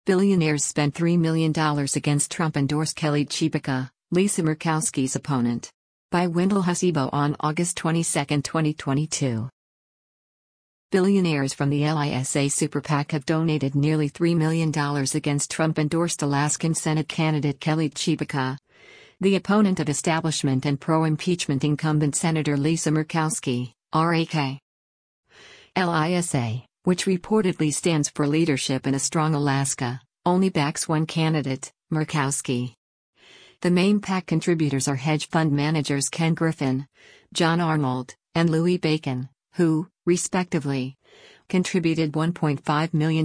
Billionaires spent $3 million against Trump-endorsed Kelly Tshibaka, Lisa Murkowski's opponent. By Wendell Hasibo on August 22, 2022. Billionaires from the LISA Super PAC have donated nearly $3 million against Trump-endorsed Alaskan Senate candidate Kelly Tshibaka, the opponent of establishment and pro-impeachment incumbent Senator Lisa Murkowski, RAK. LISA, which reportedly stands for Leadership in a Strong Alaska, only backs one candidate, Murkowski. The main PAC contributors are hedge fund managers Ken Griffin, John Arnold, and Louis Bacon, who, respectively, contributed $1.5 million,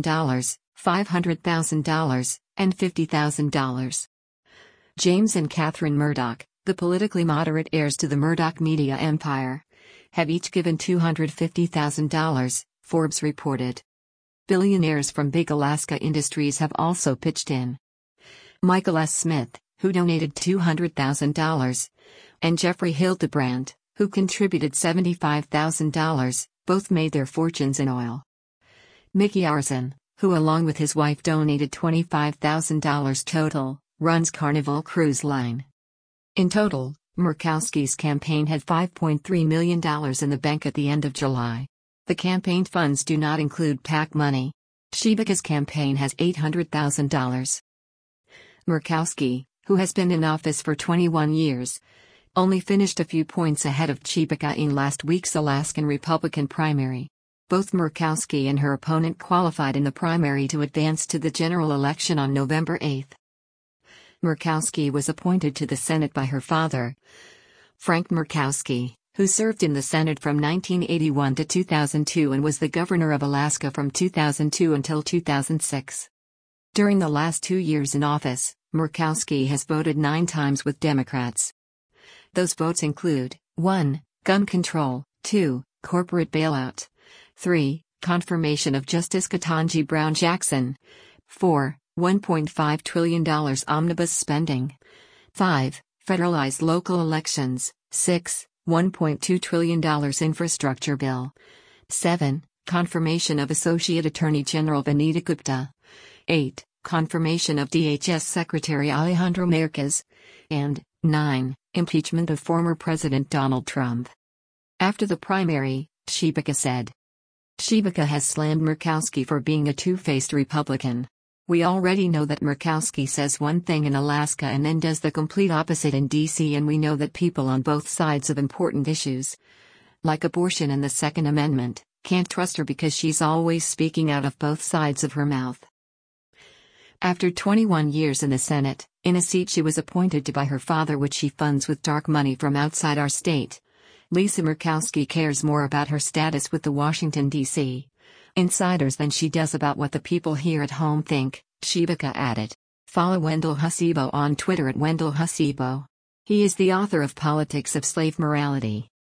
$500,000, and $50,000. James and Catherine Murdoch, the politically moderate heirs to the Murdoch media empire, have each given $250,000, Forbes reported. Billionaires from big Alaska industries have also pitched in. Michael S. Smith, who donated $200,000, and Jeffrey Hildebrand, who contributed $75,000, both made their fortunes in oil. Mickey Arison, who along with his wife donated $25,000 total, runs Carnival Cruise Line. In total, Murkowski's campaign had $5.3 million in the bank at the end of July. The campaign funds do not include PAC money. Tshibaka's campaign has $800,000. Murkowski, who has been in office for 21 years, only finished a few points ahead of Tshibaka in last week's Alaskan Republican primary. Both Murkowski and her opponent qualified in the primary to advance to the general election on November 8. Murkowski was appointed to the Senate by her father, Frank Murkowski, who served in the Senate from 1981 to 2002 and was the governor of Alaska from 2002 until 2006. During the last 2 years in office, Murkowski has voted 9 times with Democrats. Those votes include 1. Gun control, 2. Corporate bailout, 3. Confirmation of Justice Ketanji Brown Jackson, 4. $1.5 trillion omnibus spending, 5. Federalized local elections, 6. $1.2 trillion infrastructure bill, 7. Confirmation of Associate Attorney General Vanita Gupta, 8. Confirmation of DHS Secretary Alejandro Mayorkas, and 9. Impeachment of former President Donald Trump. After the primary, Tshibaka said. Tshibaka has slammed Murkowski for being a two-faced Republican. We already know that Murkowski says one thing in Alaska and then does the complete opposite in D.C., and we know that people on both sides of important issues, like abortion and the Second Amendment, can't trust her because she's always speaking out of both sides of her mouth. After 21 years in the Senate, in a seat she was appointed to by her father which she funds with dark money from outside our state, Lisa Murkowski cares more about her status with the Washington, D.C. insiders than she does about what the people here at home think, Tshibaka added. Follow Wendell Hasibo on Twitter at Wendell Hasibo. He is the author of Politics of Slave Morality.